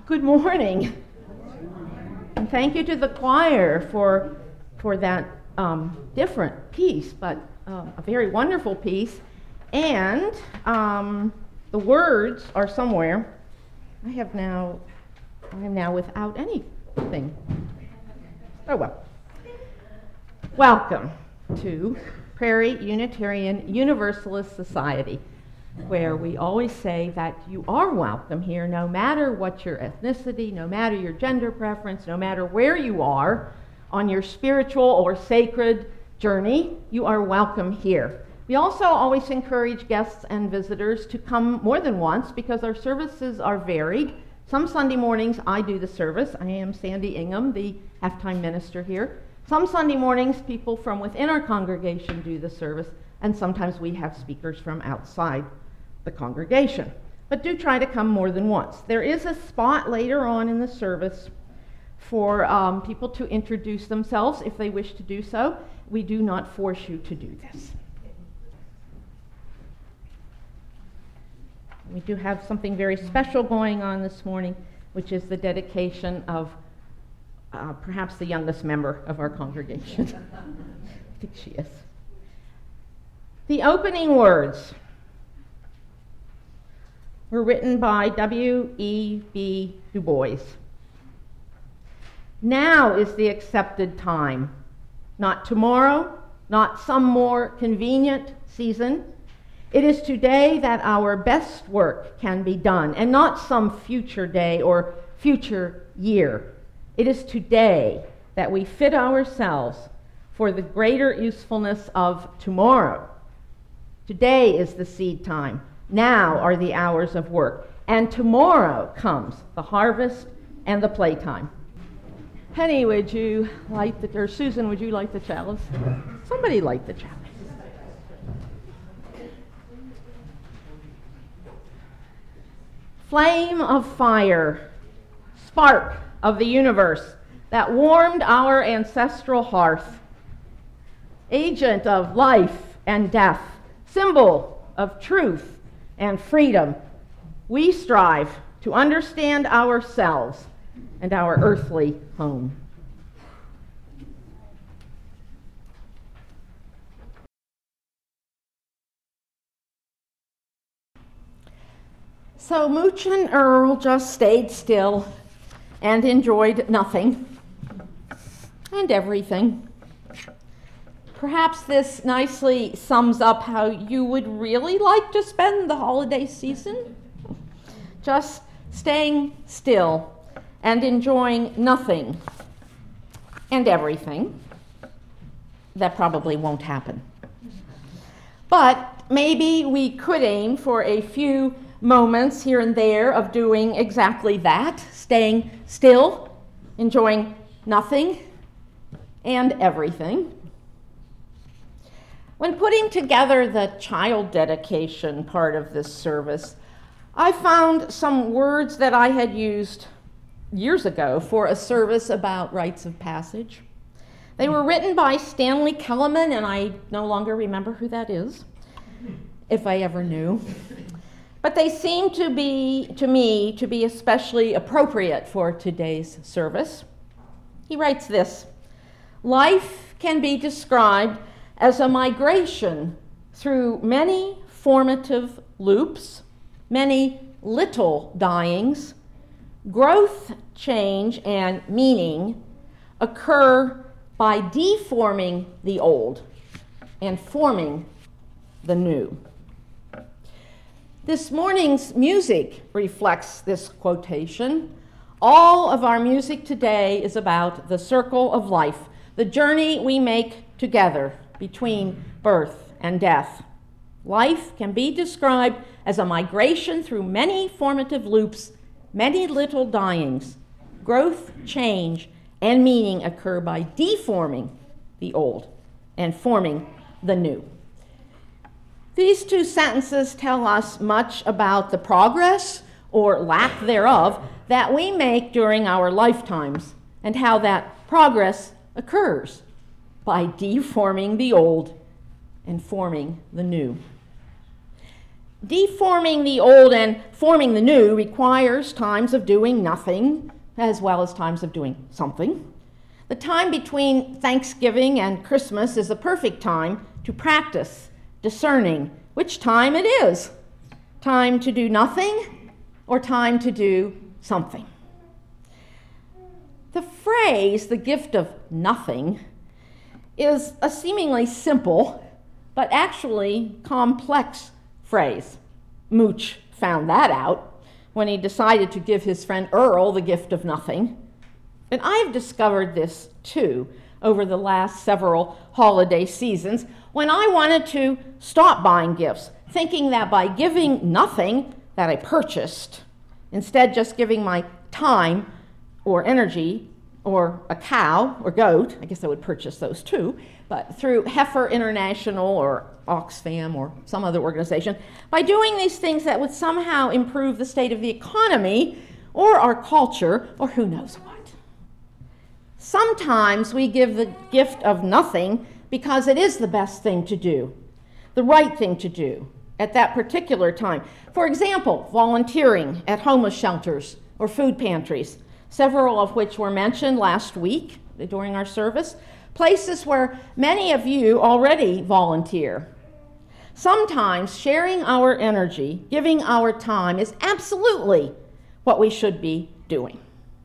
Good morning. And thank you to the choir for that different piece, but a very wonderful piece. And the words are somewhere. I am now without anything. Oh well. Welcome to Prairie Unitarian Universalist Society, where we always say that you are welcome here no matter what your ethnicity, no matter your gender preference, no matter where you are on your spiritual or sacred journey, you are welcome here. We also always encourage guests and visitors to come more than once because our services are varied. Some Sunday mornings I do the service. I am Sandy Ingham, the halftime minister here. Some Sunday mornings people from within our congregation do the service, and sometimes we have speakers from outside the congregation. But do try to come more than once. There is a spot later on in the service for people to introduce themselves if they wish to do so. We do not force you to do this. We do have something very special going on this morning, which is the dedication of perhaps the youngest member of our congregation. I think she is. The opening words were written by W.E.B. Du Bois. Now is the accepted time, not tomorrow, not some more convenient season. It is today that our best work can be done, and not some future day or future year. It is today that we fit ourselves for the greater usefulness of tomorrow. Today is the seed time. Now are the hours of work. And tomorrow comes the harvest and the playtime. Penny, would you light or Susan, would you light the chalice? Somebody light the chalice. Flame of fire, spark of the universe that warmed our ancestral hearth, agent of life and death, symbol of truth and freedom, we strive to understand ourselves and our earthly home. So Mooch and Earl just stayed still and enjoyed nothing and everything. Perhaps this nicely sums up how you would really like to spend the holiday season. Just staying still and enjoying nothing and everything. That probably won't happen. But maybe we could aim for a few moments here and there of doing exactly that, staying still, enjoying nothing and everything. When putting together the child dedication part of this service, I found some words that I had used years ago for a service about rites of passage. They were written by Stanley Kellerman, and I no longer remember who that is, if I ever knew. But they seem to me to be especially appropriate for today's service. He writes this: life can be described as a migration through many formative loops, many little dyings. Growth, change, and meaning occur by deforming the old and forming the new. This morning's music reflects this quotation. All of our music today is about the circle of life, the journey we make together between birth and death. Life can be described as a migration through many formative loops, many little dyings. Growth, change, and meaning occur by deforming the old and forming the new. These two sentences tell us much about the progress, or lack thereof, that we make during our lifetimes, and how that progress occurs by deforming the old and forming the new. Deforming the old and forming the new requires times of doing nothing as well as times of doing something. The time between Thanksgiving and Christmas is the perfect time to practice discerning which time it is. Time to do nothing or time to do something. The phrase, the gift of nothing, is a seemingly simple but actually complex phrase. Mooch found that out when he decided to give his friend Earl the gift of nothing. And I've discovered this too over the last several holiday seasons when I wanted to stop buying gifts, thinking that by giving nothing that I purchased, instead just giving my time or energy or a cow or goat, I guess I would purchase those too, but through Heifer International or Oxfam or some other organization, by doing these things that would somehow improve the state of the economy or our culture or who knows what. Sometimes we give the gift of nothing because it is the best thing to do, the right thing to do at that particular time. For example, volunteering at homeless shelters or food pantries, several of which were mentioned last week during our service, places where many of you already volunteer. Sometimes sharing our energy, giving our time is absolutely what we should be doing.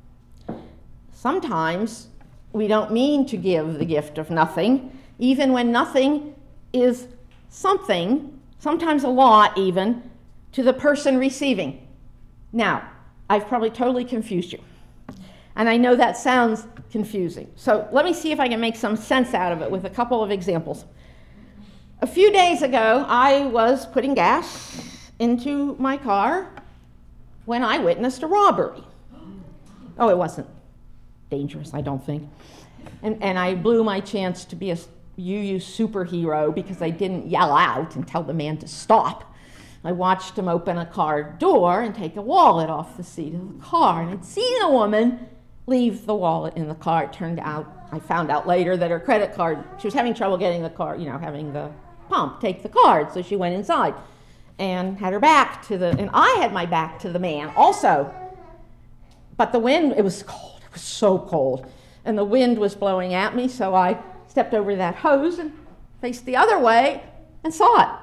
Sometimes we don't mean to give the gift of nothing, even when nothing is something, sometimes a lot even, to the person receiving. Now, I've probably totally confused you. And I know that sounds confusing. So let me see if I can make some sense out of it with a couple of examples. A few days ago, I was putting gas into my car when I witnessed a robbery. Oh, it wasn't dangerous, I don't think. And I blew my chance to be a UU superhero because I didn't yell out and tell the man to stop. I watched him open a car door and take a wallet off the seat of the car. And I'd seen a woman leave the wallet in the car. It turned out, I found out later that her credit card, she was having trouble getting the car, having the pump take the card. So she went inside and had her back to and I had my back to the man also. But the wind, it was cold. It was so cold. And the wind was blowing at me, so I stepped over that hose and faced the other way and saw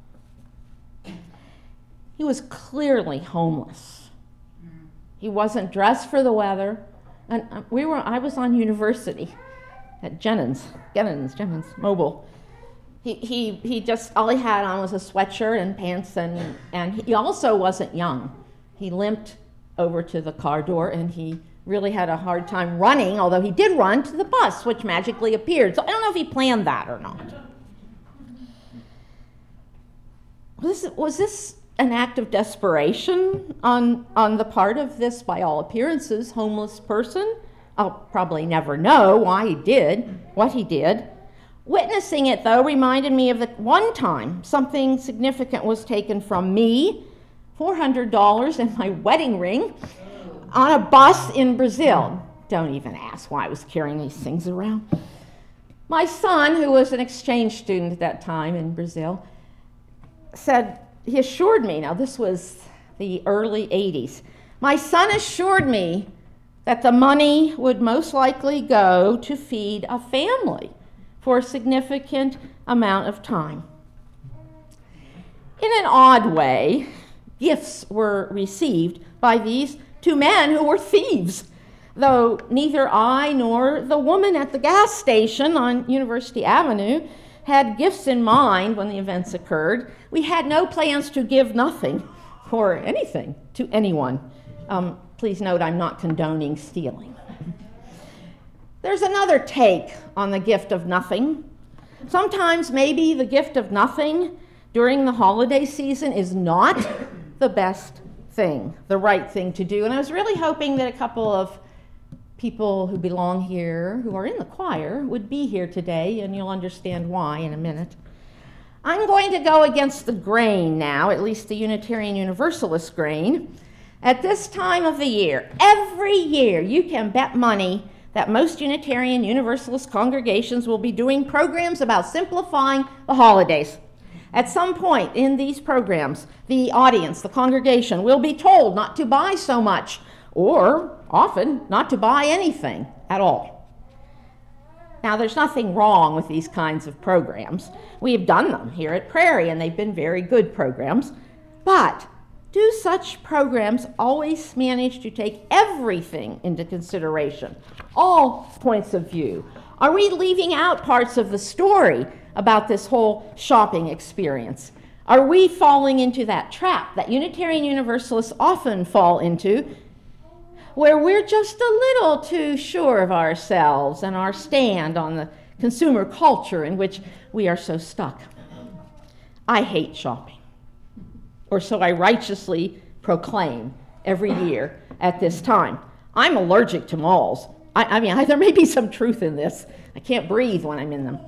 it. He was clearly homeless. He wasn't dressed for the weather. And I was on university at Jennings, Mobile. He just, all he had on was a sweatshirt and pants, and he also wasn't young. He limped over to the car door, and he really had a hard time running, although he did run to the bus, which magically appeared. So I don't know if he planned that or not. Was this an act of desperation on the part of this, by all appearances, homeless person? I'll probably never know why he did what he did. Witnessing it, though, reminded me of that one time something significant was taken from me, $400 and my wedding ring, on a bus in Brazil. Don't even ask why I was carrying these things around. My son, who was an exchange student at that time in Brazil, he assured me, now this was the early 80s, my son assured me that the money would most likely go to feed a family for a significant amount of time. In an odd way, gifts were received by these two men who were thieves, though neither I nor the woman at the gas station on University Avenue had gifts in mind when the events occurred. We had no plans to give nothing or anything to anyone. Please note, I'm not condoning stealing. There's another take on the gift of nothing. Sometimes maybe the gift of nothing during the holiday season is not the best thing, the right thing to do. And I was really hoping that a couple of people who belong here, who are in the choir, would be here today, and you'll understand why in a minute. I'm going to go against the grain now, at least the Unitarian Universalist grain. At this time of the year, every year, you can bet money that most Unitarian Universalist congregations will be doing programs about simplifying the holidays. At some point in these programs, the audience, the congregation, will be told not to buy so much, or often not to buy anything at all. Now, there's nothing wrong with these kinds of programs. We have done them here at Prairie, and they've been very good programs. But do such programs always manage to take everything into consideration, all points of view? Are we leaving out parts of the story about this whole shopping experience? Are we falling into that trap that Unitarian Universalists often fall into, where we're just a little too sure of ourselves and our stand on the consumer culture in which we are so stuck? I hate shopping, or so I righteously proclaim every year at this time. I'm allergic to malls. I mean, there may be some truth in this. I can't breathe when I'm in them.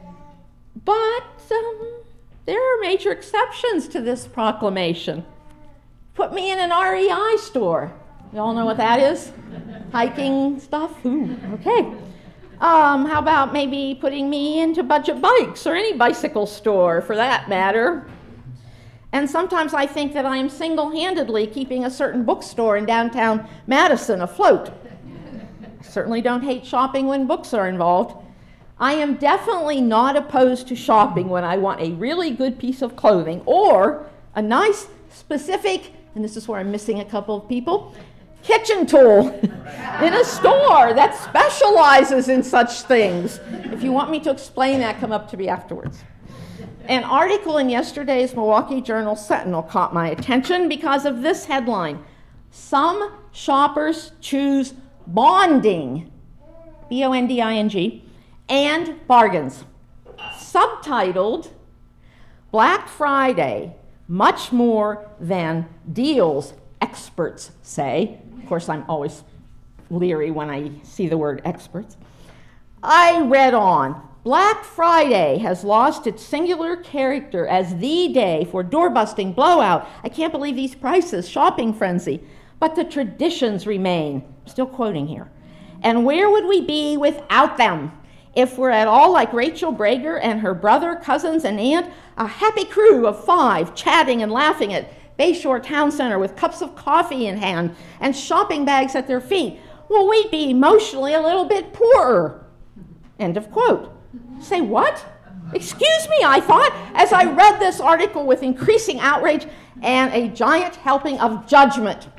But there are major exceptions to this proclamation. Put me in an REI store. You all know what that is? Hiking stuff? Ooh, okay. How about maybe putting me into Budget Bikes or any bicycle store for that matter? And sometimes I think that I am single-handedly keeping a certain bookstore in downtown Madison afloat. I certainly don't hate shopping when books are involved. I am definitely not opposed to shopping when I want a really good piece of clothing or a nice, specific, and this is where I'm missing a couple of people, kitchen tool in a store that specializes in such things. If you want me to explain that, come up to me afterwards. An article in yesterday's Milwaukee Journal Sentinel caught my attention because of this headline: "Some shoppers choose bonding," B-O-N-D-I-N-G, "and bargains." Subtitled, "Black Friday, much more than deals, experts say." Of course, I'm always leery when I see the word experts. I read on. Black Friday has lost its singular character as the day for door-busting, blowout, I can't believe these prices, shopping frenzy, but the traditions remain. I'm still quoting here. And where would we be without them? If we're at all like Rachel Brager and her brother, cousins, and aunt, a happy crew of 5 chatting and laughing at Bayshore Town Center with cups of coffee in hand and shopping bags at their feet, well, we'd be emotionally a little bit poorer. End of quote. Say what? Excuse me, I thought, as I read this article with increasing outrage and a giant helping of judgment.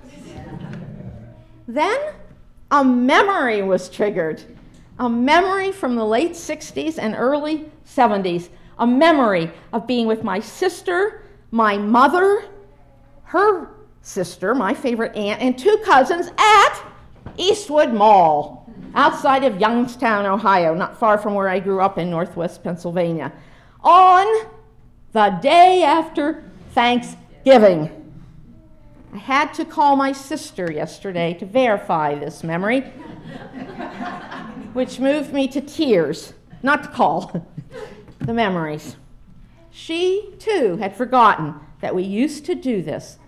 Then a memory was triggered. A memory from the late 60s and early 70s. A memory of being with my sister, my mother, her sister, my favorite aunt, and 2 cousins at Eastwood Mall, outside of Youngstown, Ohio, not far from where I grew up in Northwest Pennsylvania, on the day after Thanksgiving. I had to call my sister yesterday to verify this memory, which moved me to tears, not to call, the memories. She, too, had forgotten that we used to do this.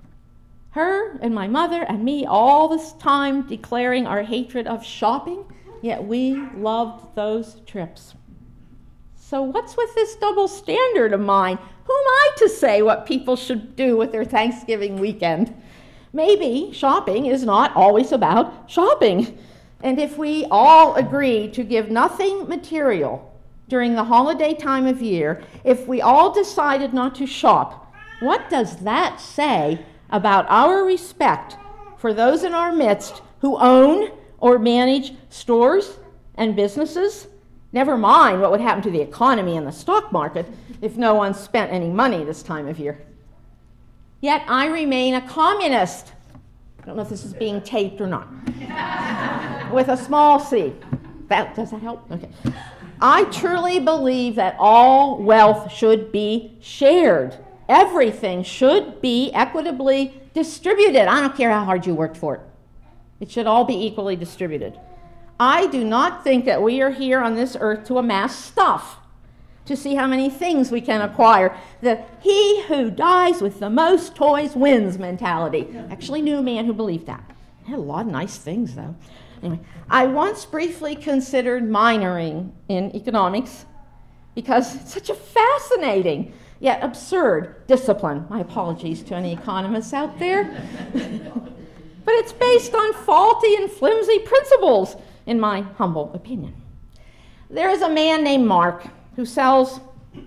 Her and my mother and me all this time declaring our hatred of shopping, yet we loved those trips. So what's with this double standard of mine? Who am I to say what people should do with their Thanksgiving weekend? Maybe shopping is not always about shopping. And if we all agree to give nothing material during the holiday time of year, if we all decided not to shop, what does that say about our respect for those in our midst who own or manage stores and businesses? Never mind what would happen to the economy and the stock market if no one spent any money this time of year. Yet I remain a communist. I don't know if this is being taped or not. With a small c. Does that help? Okay. I truly believe that all wealth should be shared. Everything should be equitably distributed. I don't care how hard you worked for it. It should all be equally distributed. I do not think that we are here on this earth to amass stuff, to see how many things we can acquire. The he who dies with the most toys wins mentality. Actually knew a man who believed that. He had a lot of nice things, though. Anyway, I once briefly considered minoring in economics because it's such a fascinating, yet absurd discipline. My apologies to any economists out there. But it's based on faulty and flimsy principles, in my humble opinion. There is a man named Mark who sells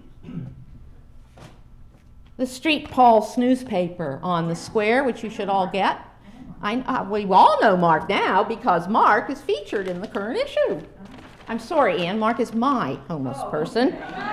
the Street Pulse newspaper on the square, which you should all get. We all know Mark now because Mark is featured in the current issue. I'm sorry, Ann, Mark is my homeless person.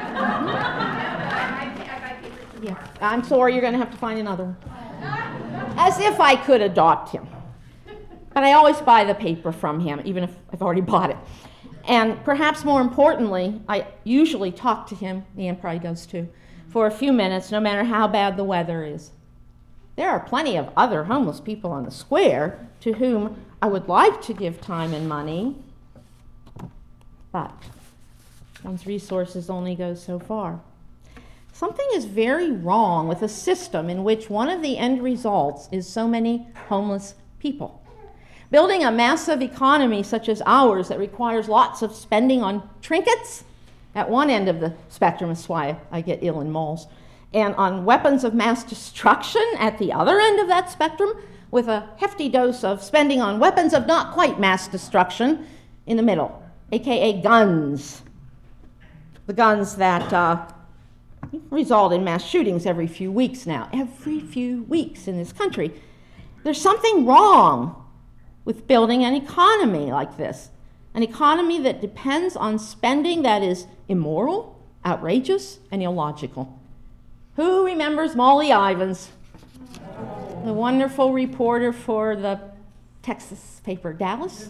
Yeah, I'm sorry, you're going to have to find another one. As if I could adopt him. But I always buy the paper from him, even if I've already bought it. And perhaps more importantly, I usually talk to him, Ann probably does too, for a few minutes, no matter how bad the weather is. There are plenty of other homeless people on the square to whom I would like to give time and money, but one's resources only go so far. Something is very wrong with a system in which one of the end results is so many homeless people. Building a massive economy such as ours that requires lots of spending on trinkets at one end of the spectrum is why I get ill in malls, and on weapons of mass destruction at the other end of that spectrum, with a hefty dose of spending on weapons of not quite mass destruction in the middle, aka guns. The guns that result in mass shootings every few weeks now, every few weeks in this country. There's something wrong with building an economy like this. An economy that depends on spending that is immoral, outrageous, and illogical. Who remembers Molly Ivins, the wonderful reporter for the Texas paper, Dallas?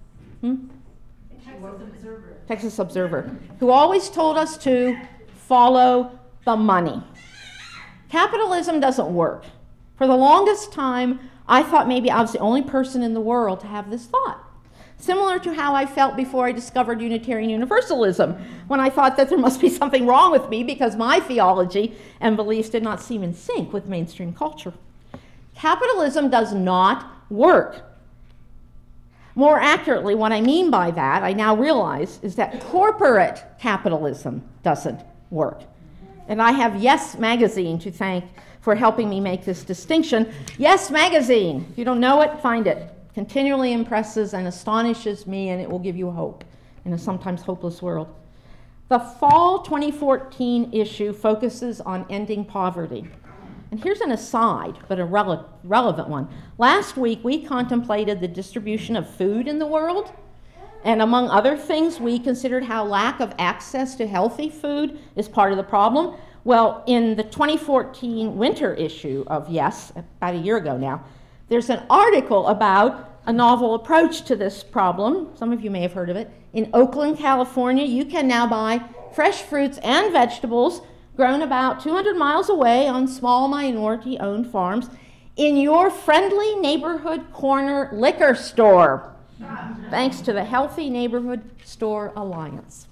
Texas Observer, who always told us to follow the money. Capitalism doesn't work. For the longest time, I thought maybe I was the only person in the world to have this thought. Similar to how I felt before I discovered Unitarian Universalism, when I thought that there must be something wrong with me because my theology and beliefs did not seem in sync with mainstream culture. Capitalism does not work. More accurately, what I mean by that, I now realize, is that corporate capitalism doesn't work. And I have Yes Magazine to thank for helping me make this distinction. Yes Magazine, if you don't know it, find it. Continually impresses and astonishes me, and it will give you hope in a sometimes hopeless world. The fall 2014 issue focuses on ending poverty. And here's an aside, but a relevant one. Last week, we contemplated the distribution of food in the world, and among other things, we considered how lack of access to healthy food is part of the problem. Well, in the 2014 winter issue of Yes, about a year ago now, there's an article about a novel approach to this problem. Some of you may have heard of it. In Oakland, California, you can now buy fresh fruits and vegetables grown about 200 miles away on small minority-owned farms in your friendly neighborhood corner liquor store, thanks to the Healthy Neighborhood Store Alliance.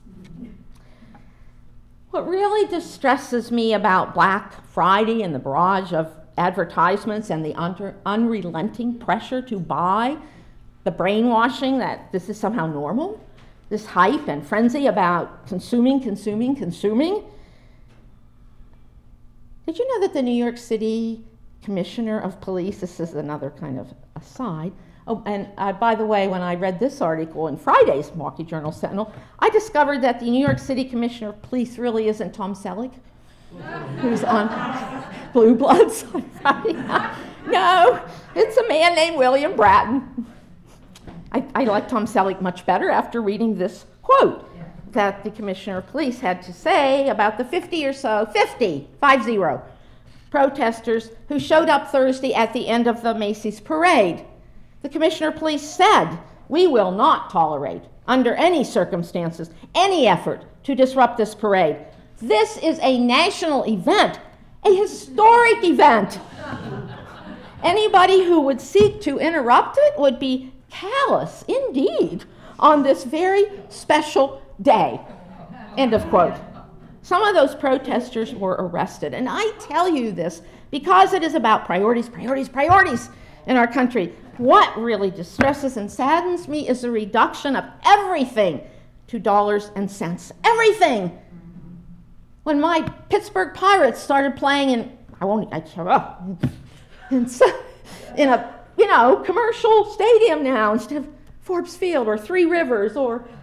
What really distresses me about Black Friday and the barrage of advertisements and the unrelenting pressure to buy, the brainwashing that this is somehow normal, this hype and frenzy about consuming. Did you know that the New York City Commissioner of Police, this is another kind of aside, and by the way, when I read this article in Friday's Milwaukee Journal Sentinel, I discovered that the New York City Commissioner of Police really isn't Tom Selleck, who's on Blue Bloods on Friday. No, it's a man named William Bratton. I like Tom Selleck much better after reading this quote that the Commissioner of Police had to say about the 50 protesters who showed up Thursday at the end of the Macy's parade. The Commissioner of Police said, "We will not tolerate, under any circumstances, any effort to disrupt this parade. This is a national event, a historic event. Anybody who would seek to interrupt it would be callous indeed on this very special day." End of quote. Some of those protesters were arrested, and I tell you this because it is about priorities in our country. What really distresses and saddens me is the reduction of everything to dollars and cents. Everything. When my Pittsburgh Pirates started playing in a commercial stadium now instead of Forbes Field or Three Rivers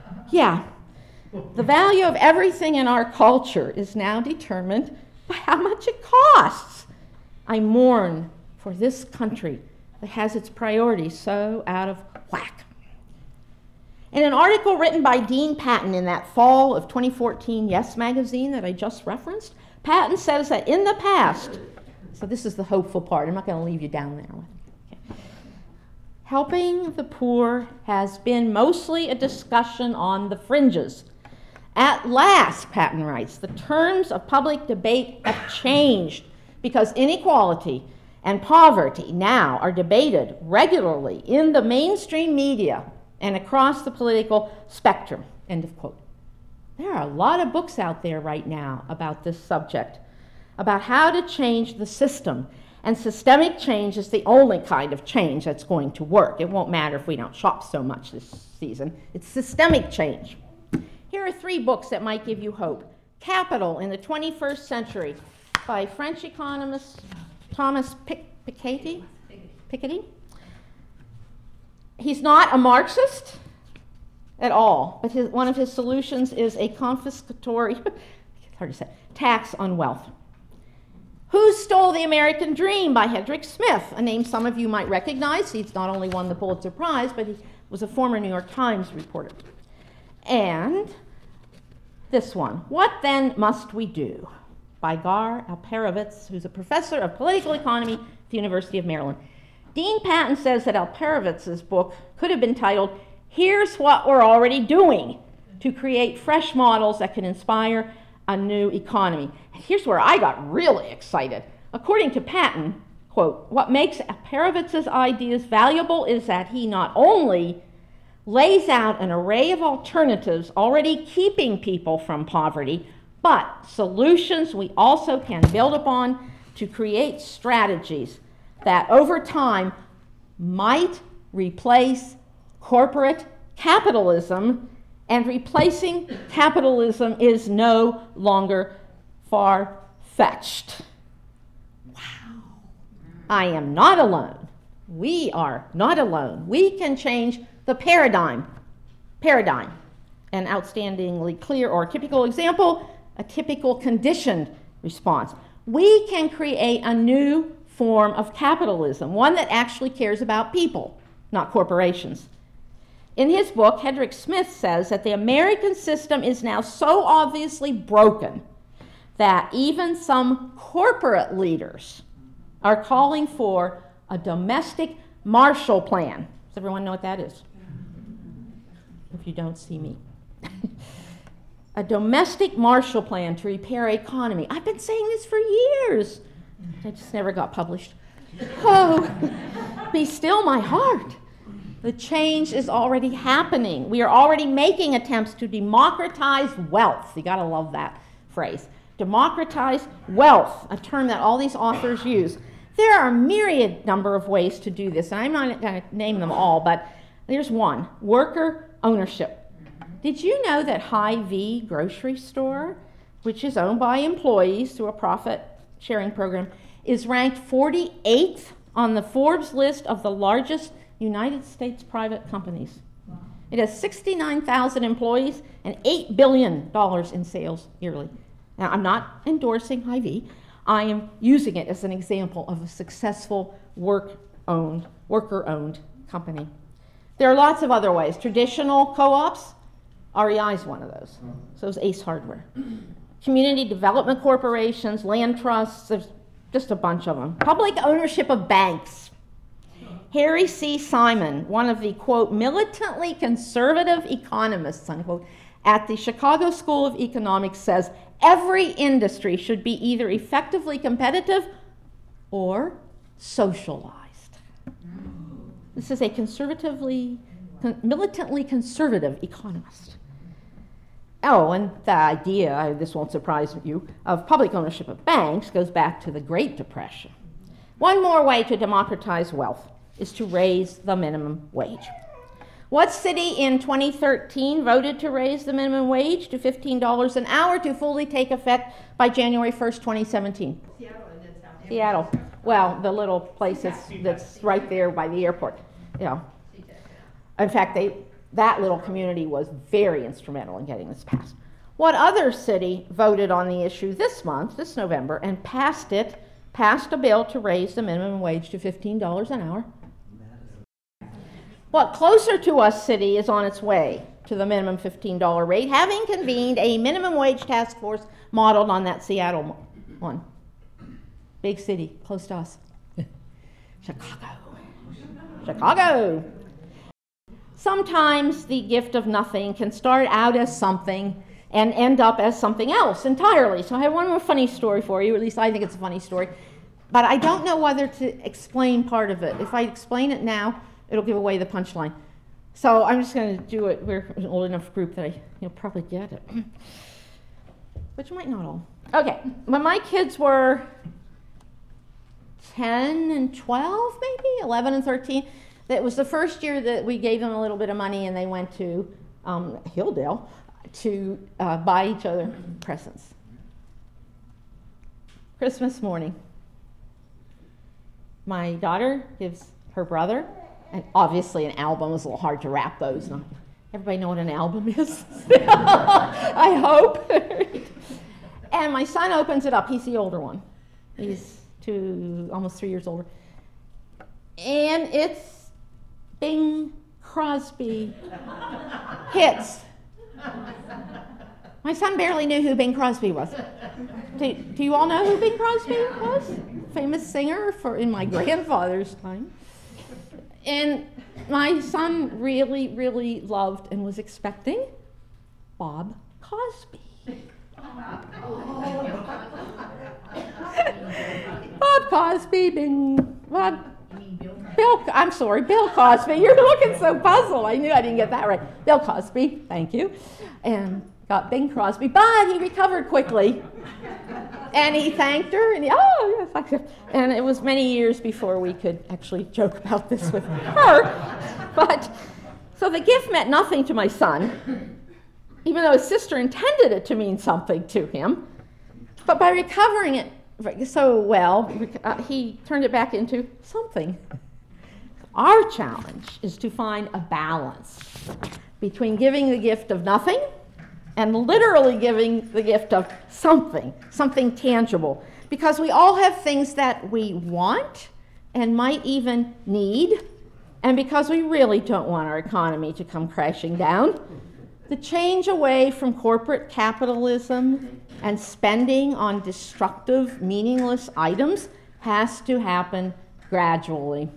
the value of everything in our culture is now determined by how much it costs. I mourn for this country that has its priorities so out of whack. In an article written by Dean Patton in that fall of 2014 Yes magazine that I just referenced, Patton says that in the past, so this is the hopeful part, I'm not going to leave you down there with it. Okay. Helping the poor has been mostly a discussion on the fringes. At last, Patton writes, the terms of public debate have changed because inequality and poverty now are debated regularly in the mainstream media and across the political spectrum, end of quote. There are a lot of books out there right now about this subject, about how to change the system. And systemic change is the only kind of change that's going to work. It won't matter if we don't shop so much this season. It's systemic change. Here are 3 books that might give you hope. Capital in the 21st Century by French economist Thomas Piketty. He's not a Marxist at all, but one of his solutions is a confiscatory tax on wealth. Who Stole the American Dream by Hedrick Smith, a name some of you might recognize. He's not only won the Pulitzer Prize, but he was a former New York Times reporter. And this one, What Then Must We Do? By Gar Alperovitz, who's a professor of political economy at the University of Maryland. Dean Patton says that Alperovitz's book could have been titled, Here's What We're Already Doing to Create Fresh Models That Can Inspire a New Economy. Here's where I got really excited. According to Patton, quote, what makes Alperovitz's ideas valuable is that he not only lays out an array of alternatives already keeping people from poverty, but solutions we also can build upon to create strategies that over time might replace corporate capitalism, and replacing capitalism is no longer far-fetched. Wow. I am not alone. We are not alone. We can change the paradigm. An outstandingly clear or typical example, a typical conditioned response. We can create a new form of capitalism, one that actually cares about people, not corporations. In his book, Hedrick Smith says that the American system is now so obviously broken that even some corporate leaders are calling for a domestic Marshall Plan. Does everyone know what that is? If you don't see me. A domestic Marshall Plan to repair our economy. I've been saying this for years. I just never got published. Oh, be still my heart. The change is already happening. We are already making attempts to democratize wealth. You gotta love that phrase. Democratize wealth, a term that all these authors use. There are a myriad number of ways to do this, and I'm not gonna name them all, but there's one, worker ownership. Did you know that Hy-Vee grocery store, which is owned by employees through a profit sharing program, is ranked 48th on the Forbes list of the largest United States private companies? It has 69,000 employees and $8 billion in sales yearly. Now, I'm not endorsing Hy-Vee. I am using it as an example of a successful worker-owned company. There are lots of other ways. Traditional co-ops, REI is one of those. So is Ace Hardware. Community development corporations, land trusts, there's just a bunch of them. Public ownership of banks. Harry C. Simon, one of the, quote, militantly conservative economists, unquote, at the Chicago School of Economics says, every industry should be either effectively competitive or socialized. This is a militantly conservative economist. Oh, and the idea, this won't surprise you, of public ownership of banks goes back to the Great Depression. One more way to democratize wealth is to raise the minimum wage. What city in 2013 voted to raise the minimum wage to $15 an hour to fully take effect by January 1st, 2017? Seattle. Well, the little place that's right there by the airport. Yeah. In fact, that little community was very instrumental in getting this passed. What other city voted on the issue this November, and passed a bill to raise the minimum wage to $15 an hour? What closer to us city is on its way to the minimum $15 rate, having convened a minimum wage task force modeled on that Seattle one? Big city, close to us. Chicago. Sometimes the gift of nothing can start out as something and end up as something else entirely. So I have one more funny story for you, at least I think it's a funny story, but I don't know whether to explain part of it. If I explain it now, it'll give away the punchline. So I'm just going to do it. We're an old enough group that you'll probably get it, but you might not all. Okay, when my kids were 10 and 12, maybe 11 and 13, that was the first year that we gave them a little bit of money and they went to Hilldale to buy each other presents. Christmas morning, my daughter gives her brother, and obviously an album is a little hard to wrap those. Everybody know what an album is? I hope. And my son opens it up. He's the older one. He's almost 3 years older. And it's Bing Crosby hits. My son barely knew who Bing Crosby was. Do you all know who Bing Crosby was? Famous singer in my grandfather's time. And my son really, really loved and was expecting Bob Cosby. Bob Cosby, Bill Cosby. You're looking so puzzled. I knew I didn't get that right. Bill Cosby, thank you. And got Bing Crosby, but he recovered quickly. And he thanked her, and it was many years before we could actually joke about this with her. But, so the gift meant nothing to my son, even though his sister intended it to mean something to him. But by recovering it so well, he turned it back into something. Our challenge is to find a balance between giving the gift of nothing and literally giving the gift of something tangible. Because we all have things that we want and might even need, and because we really don't want our economy to come crashing down. The change away from corporate capitalism and spending on destructive, meaningless items has to happen gradually.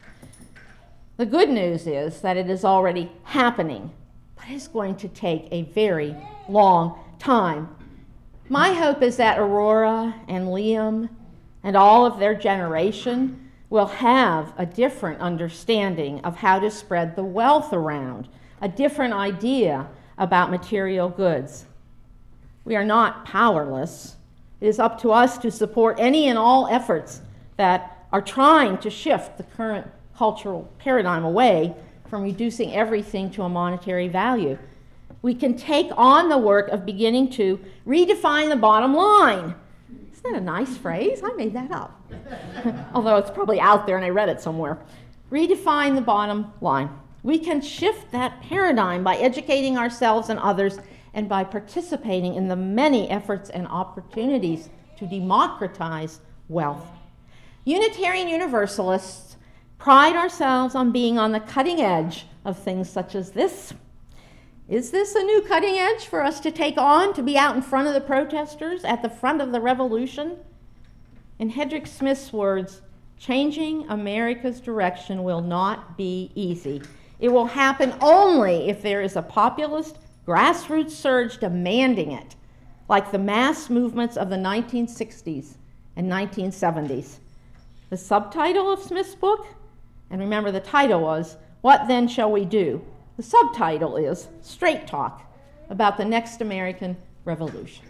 The good news is that it is already happening, but it's going to take a very long time. My hope is that Aurora and Liam and all of their generation will have a different understanding of how to spread the wealth around, a different idea about material goods. We are not powerless. It is up to us to support any and all efforts that are trying to shift the current cultural paradigm away from reducing everything to a monetary value. We can take on the work of beginning to redefine the bottom line. Isn't that a nice phrase? I made that up. Although it's probably out there and I read it somewhere. Redefine the bottom line. We can shift that paradigm by educating ourselves and others and by participating in the many efforts and opportunities to democratize wealth. Unitarian Universalists pride ourselves on being on the cutting edge of things such as this. Is this a new cutting edge for us to take on, to be out in front of the protesters, at the front of the revolution? In Hedrick Smith's words, changing America's direction will not be easy. It will happen only if there is a populist grassroots surge demanding it, like the mass movements of the 1960s and 1970s. The subtitle of Smith's book, and remember the title was, What Then Shall We Do? The subtitle is Straight Talk about the next American Revolution.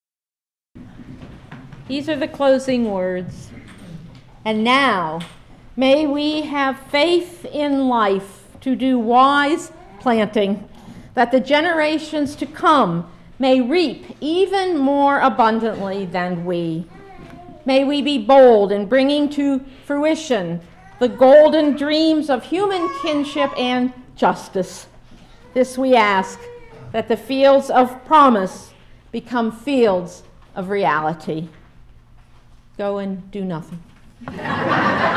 These are the closing words. And now, May we have faith in life to do wise planting, that the generations to come may reap even more abundantly than we. May we be bold in bringing to fruition the golden dreams of human kinship and justice. This we ask, that the fields of promise become fields of reality. Go and do nothing.